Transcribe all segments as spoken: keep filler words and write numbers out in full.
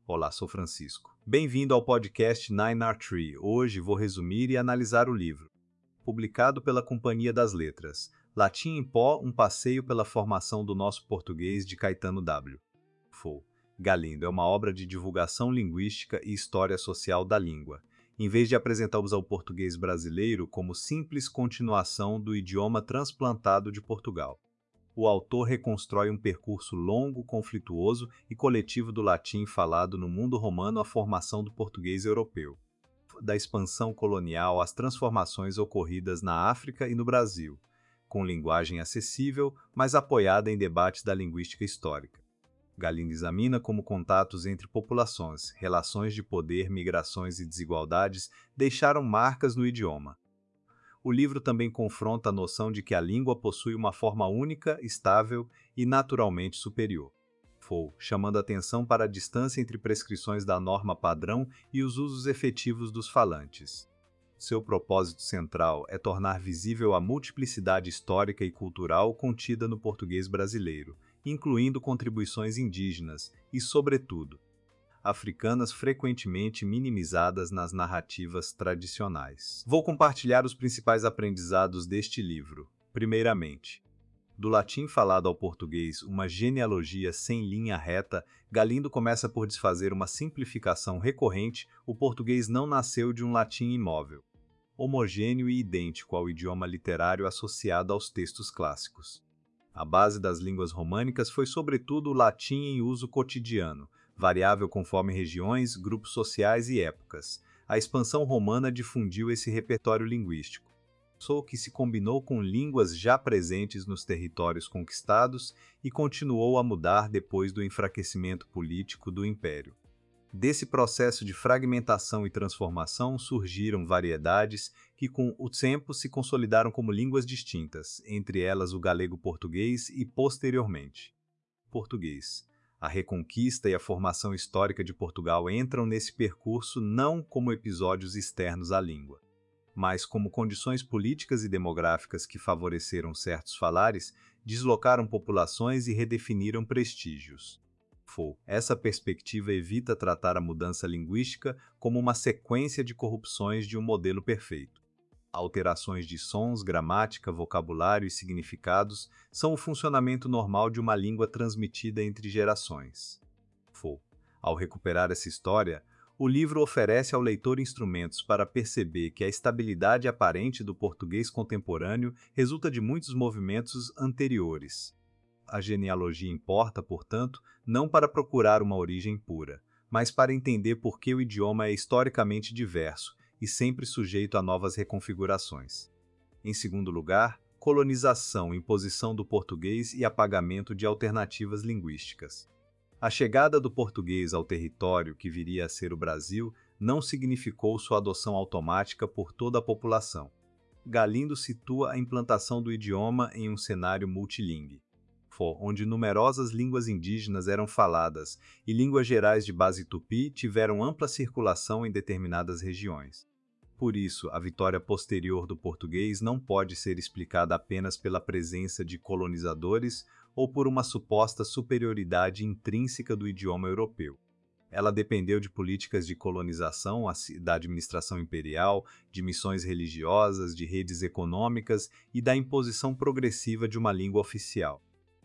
Olá, sou Francisco. Bem-vindo ao podcast Nine R Tree. Hoje vou resumir e analisar o livro, publicado pela Companhia das Letras, Latim em Pó, um passeio pela formação do nosso português, de Caetano W. Fou. Galindo é uma obra de divulgação linguística e história social da língua, em vez de apresentar-nos ao português brasileiro como simples continuação do idioma transplantado de Portugal. O autor reconstrói um percurso longo, conflituoso e coletivo do latim falado no mundo romano à formação do português europeu, da expansão colonial às transformações ocorridas na África e no Brasil, com linguagem acessível, mas apoiada em debates da linguística histórica. Galindo examina como contatos entre populações, relações de poder, migrações e desigualdades deixaram marcas no idioma. O livro também confronta a noção de que a língua possui uma forma única, estável e naturalmente superior. Fou, chamando atenção para a distância entre prescrições da norma padrão e os usos efetivos dos falantes. Seu propósito central é tornar visível a multiplicidade histórica e cultural contida no português brasileiro, incluindo contribuições indígenas e, sobretudo, africanas frequentemente minimizadas nas narrativas tradicionais. Vou compartilhar os principais aprendizados deste livro. Primeiramente, do latim falado ao português, uma genealogia sem linha reta, Galindo começa por desfazer uma simplificação recorrente: o português não nasceu de um latim imóvel, homogêneo e idêntico ao idioma literário associado aos textos clássicos. A base das línguas românicas foi sobretudo o latim em uso cotidiano, variável conforme regiões, grupos sociais e épocas. A expansão romana difundiu esse repertório linguístico, só que se combinou com línguas já presentes nos territórios conquistados e continuou a mudar depois do enfraquecimento político do Império. Desse processo de fragmentação e transformação surgiram variedades que com o tempo se consolidaram como línguas distintas, entre elas o galego-português e, posteriormente, português. A reconquista e a formação histórica de Portugal entram nesse percurso não como episódios externos à língua, mas como condições políticas e demográficas que favoreceram certos falares, deslocaram populações e redefiniram prestígios. Fou. Essa perspectiva evita tratar a mudança linguística como uma sequência de corrupções de um modelo perfeito. Alterações de sons, gramática, vocabulário e significados são o funcionamento normal de uma língua transmitida entre gerações. Fou. Ao recuperar essa história, o livro oferece ao leitor instrumentos para perceber que a estabilidade aparente do português contemporâneo resulta de muitos movimentos anteriores. A genealogia importa, portanto, não para procurar uma origem pura, mas para entender por que o idioma é historicamente diverso e sempre sujeito a novas reconfigurações. Em segundo lugar, colonização, imposição do português e apagamento de alternativas linguísticas. A chegada do português ao território que viria a ser o Brasil não significou sua adoção automática por toda a população. Galindo situa a implantação do idioma em um cenário multilingüe, onde numerosas línguas indígenas eram faladas e línguas gerais de base tupi tiveram ampla circulação em determinadas regiões. Por isso, a vitória posterior do português não pode ser explicada apenas pela presença de colonizadores ou por uma suposta superioridade intrínseca do idioma europeu. Ela dependeu de políticas de colonização, da administração imperial, de missões religiosas, de redes econômicas e da imposição progressiva de uma língua oficial.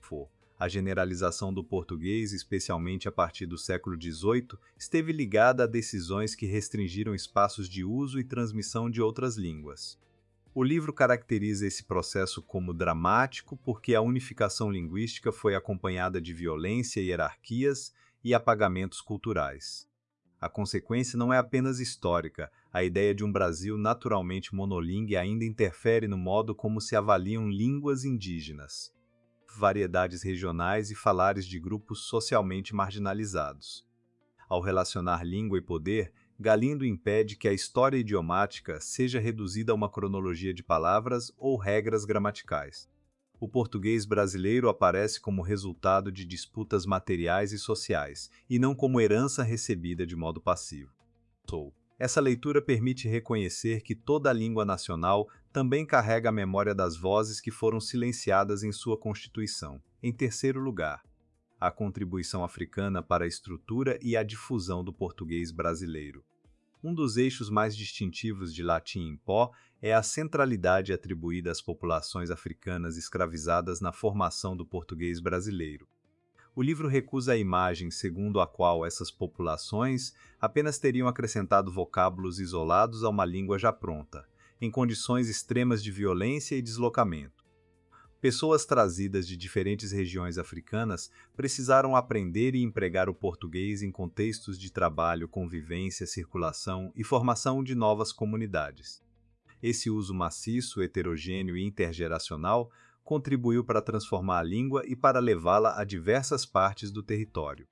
A generalização do português, especialmente a partir do século dezoito, esteve ligada a decisões que restringiram espaços de uso e transmissão de outras línguas. O livro caracteriza esse processo como dramático porque a unificação linguística foi acompanhada de violência, hierarquias e apagamentos culturais. A consequência não é apenas histórica. A ideia de um Brasil naturalmente monolíngue ainda interfere no modo como se avaliam línguas indígenas, variedades regionais e falares de grupos socialmente marginalizados. Ao relacionar língua e poder, Galindo impede que a história idiomática seja reduzida a uma cronologia de palavras ou regras gramaticais. O português brasileiro aparece como resultado de disputas materiais e sociais, e não como herança recebida de modo passivo. Essa leitura permite reconhecer que toda a língua nacional também carrega a memória das vozes que foram silenciadas em sua constituição. Em terceiro lugar, a contribuição africana para a estrutura e a difusão do português brasileiro. Um dos eixos mais distintivos de Latim em Pó é a centralidade atribuída às populações africanas escravizadas na formação do português brasileiro. O livro recusa a imagem segundo a qual essas populações apenas teriam acrescentado vocábulos isolados a uma língua já pronta, em condições extremas de violência e deslocamento. Pessoas trazidas de diferentes regiões africanas precisaram aprender e empregar o português em contextos de trabalho, convivência, circulação e formação de novas comunidades. Esse uso maciço, heterogêneo e intergeracional contribuiu para transformar a língua e para levá-la a diversas partes do território.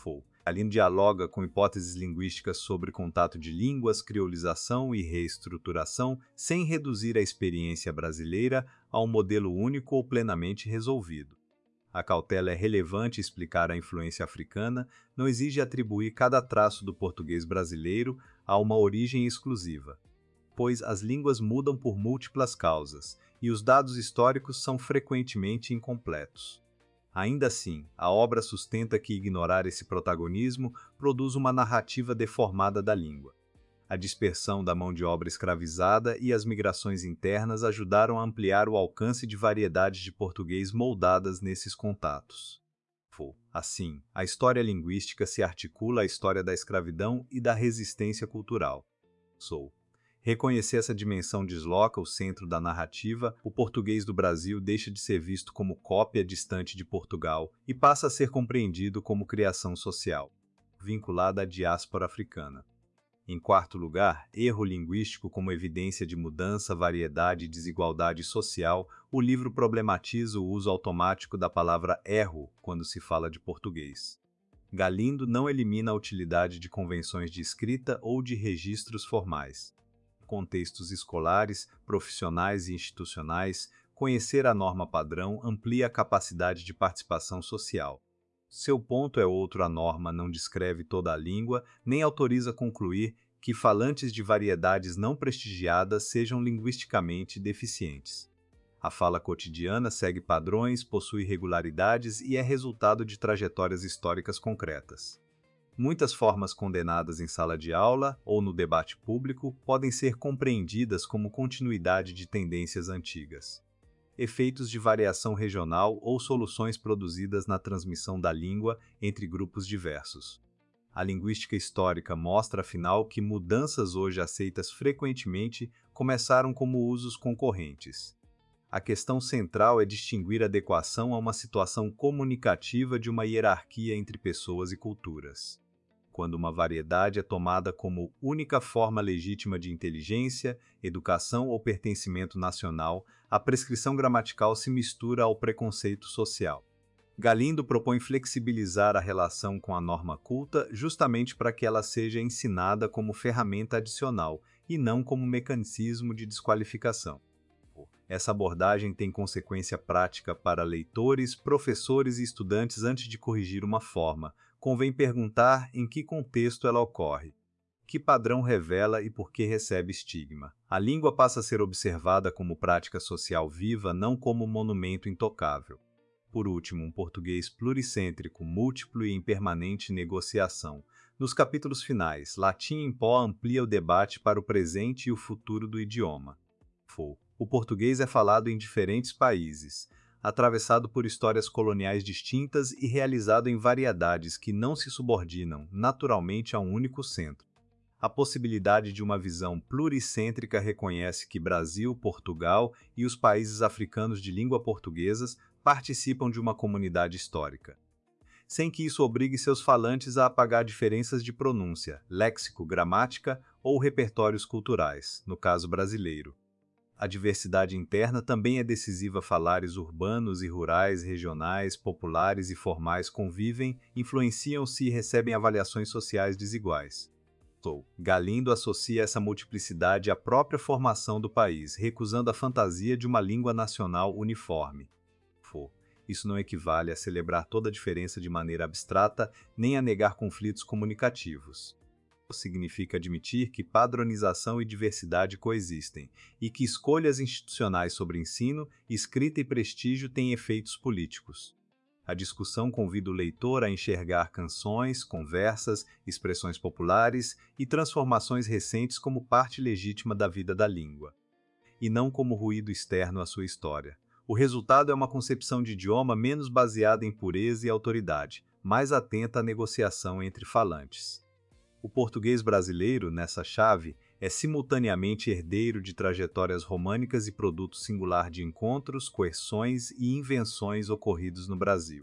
A língua dialoga com hipóteses linguísticas sobre contato de línguas, criolização e reestruturação, sem reduzir a experiência brasileira a um modelo único ou plenamente resolvido. A cautela é relevante explicar a influência africana, não exige atribuir cada traço do português brasileiro a uma origem exclusiva, pois as línguas mudam por múltiplas causas, e os dados históricos são frequentemente incompletos. Ainda assim, a obra sustenta que ignorar esse protagonismo produz uma narrativa deformada da língua. A dispersão da mão de obra escravizada e as migrações internas ajudaram a ampliar o alcance de variedades de português moldadas nesses contatos. Assim, a história linguística se articula à história da escravidão e da resistência cultural. Sou. Reconhecer essa dimensão desloca o centro da narrativa, o português do Brasil deixa de ser visto como cópia distante de Portugal e passa a ser compreendido como criação social, vinculada à diáspora africana. Em quarto lugar, erro linguístico como evidência de mudança, variedade e desigualdade social, o livro problematiza o uso automático da palavra erro quando se fala de português. Galindo não elimina a utilidade de convenções de escrita ou de registros formais. Contextos escolares, profissionais e institucionais, conhecer a norma padrão amplia a capacidade de participação social. Seu ponto é outro: a norma não descreve toda a língua, nem autoriza concluir que falantes de variedades não prestigiadas sejam linguisticamente deficientes. A fala cotidiana segue padrões, possui regularidades e é resultado de trajetórias históricas concretas. Muitas formas condenadas em sala de aula ou no debate público podem ser compreendidas como continuidade de tendências antigas. Efeitos de variação regional ou soluções produzidas na transmissão da língua entre grupos diversos. A linguística histórica mostra, afinal, que mudanças hoje aceitas frequentemente começaram como usos concorrentes. A questão central é distinguir adequação a uma situação comunicativa de uma hierarquia entre pessoas e culturas. Quando uma variedade é tomada como única forma legítima de inteligência, educação ou pertencimento nacional, a prescrição gramatical se mistura ao preconceito social. Galindo propõe flexibilizar a relação com a norma culta justamente para que ela seja ensinada como ferramenta adicional e não como mecanismo de desqualificação. Essa abordagem tem consequência prática para leitores, professores e estudantes. Antes de corrigir uma forma, convém perguntar em que contexto ela ocorre, que padrão revela e por que recebe estigma. A língua passa a ser observada como prática social viva, não como monumento intocável. Por último, um português pluricêntrico, múltiplo e em permanente negociação. Nos capítulos finais, Latim em Pó amplia o debate para o presente e o futuro do idioma. O português é falado em diferentes países, atravessado por histórias coloniais distintas e realizado em variedades que não se subordinam naturalmente a um único centro. A possibilidade de uma visão pluricêntrica reconhece que Brasil, Portugal e os países africanos de língua portuguesas participam de uma comunidade histórica, sem que isso obrigue seus falantes a apagar diferenças de pronúncia, léxico, gramática ou repertórios culturais, no caso brasileiro. A diversidade interna também é decisiva. Falares urbanos e rurais, regionais, populares e formais convivem, influenciam-se e recebem avaliações sociais desiguais. Galindo associa essa multiplicidade à própria formação do país, recusando a fantasia de uma língua nacional uniforme. Isso não equivale a celebrar toda a diferença de maneira abstrata, nem a negar conflitos comunicativos. Significa admitir que padronização e diversidade coexistem, e que escolhas institucionais sobre ensino, escrita e prestígio têm efeitos políticos. A discussão convida o leitor a enxergar canções, conversas, expressões populares e transformações recentes como parte legítima da vida da língua, e não como ruído externo à sua história. O resultado é uma concepção de idioma menos baseada em pureza e autoridade, mais atenta à negociação entre falantes. O português brasileiro, nessa chave, é simultaneamente herdeiro de trajetórias românicas e produto singular de encontros, coerções e invenções ocorridos no Brasil.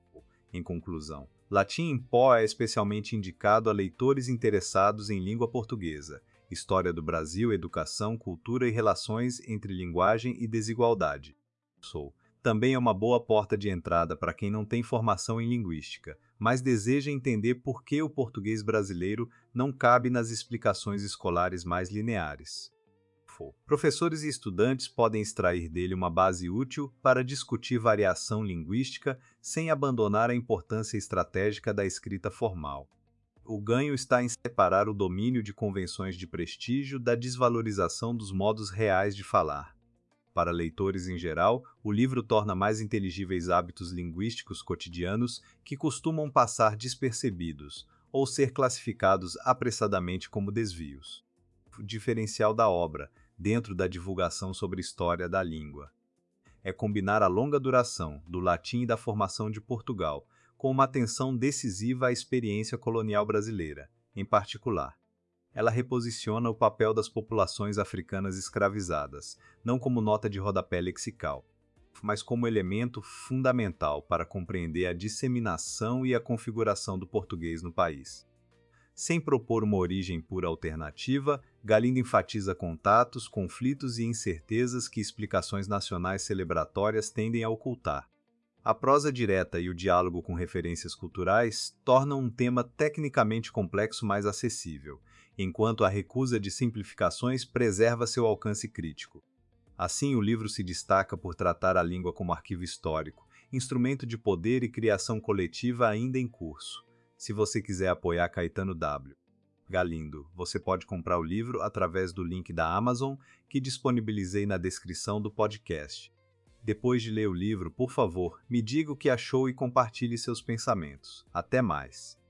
Em conclusão, Latim em Pó é especialmente indicado a leitores interessados em língua portuguesa, história do Brasil, educação, cultura e relações entre linguagem e desigualdade. Sou. Também é uma boa porta de entrada para quem não tem formação em linguística, mas deseja entender por que o português brasileiro não cabe nas explicações escolares mais lineares. Professores e estudantes podem extrair dele uma base útil para discutir variação linguística sem abandonar a importância estratégica da escrita formal. O ganho está em separar o domínio de convenções de prestígio da desvalorização dos modos reais de falar. Para leitores em geral, o livro torna mais inteligíveis hábitos linguísticos cotidianos que costumam passar despercebidos ou ser classificados apressadamente como desvios. O diferencial da obra, dentro da divulgação sobre história da língua, é combinar a longa duração do latim e da formação de Portugal com uma atenção decisiva à experiência colonial brasileira, em particular. Ela reposiciona o papel das populações africanas escravizadas, não como nota de rodapé lexical, mas como elemento fundamental para compreender a disseminação e a configuração do português no país. Sem propor uma origem pura alternativa, Galindo enfatiza contatos, conflitos e incertezas que explicações nacionais celebratórias tendem a ocultar. A prosa direta e o diálogo com referências culturais tornam um tema tecnicamente complexo mais acessível, enquanto a recusa de simplificações preserva seu alcance crítico. Assim, o livro se destaca por tratar a língua como arquivo histórico, instrumento de poder e criação coletiva ainda em curso. Se você quiser apoiar Caetano W. Galindo, você pode comprar o livro através do link da Amazon que disponibilizei na descrição do podcast. Depois de ler o livro, por favor, me diga o que achou e compartilhe seus pensamentos. Até mais!